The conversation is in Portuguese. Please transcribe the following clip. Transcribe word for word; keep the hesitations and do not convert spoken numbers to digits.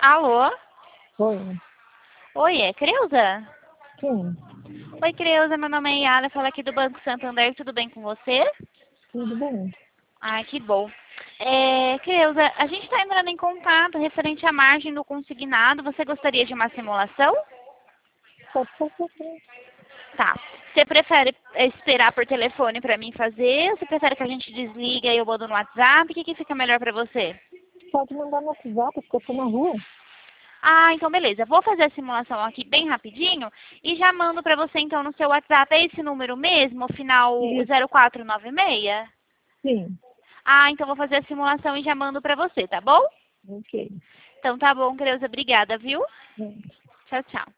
Alô? Oi. Oi, é Creuza? Sim, Oi, Creuza, meu nome é Yara, falo aqui do Banco Santander, tudo bem com você? tudo bem. Ai, que bom. É, Creuza, a gente está entrando em contato referente à margem do consignado, você gostaria de uma simulação? Pode ser que sim. Tá. Você prefere esperar por telefone para mim fazer, ou você prefere que a gente desliga e eu mando no WhatsApp? O que, que fica melhor para você? Pode mandar no WhatsApp, porque eu tô na rua. Ah, então beleza. Vou fazer a simulação aqui bem rapidinho e já mando para você então no seu WhatsApp. É esse número mesmo, o final Isso. zero quatro nove seis? Sim. Ah, então vou fazer a simulação e já mando para você, tá bom? Ok. Então tá bom, Creuza. Obrigada, viu? Hum. Tchau, tchau.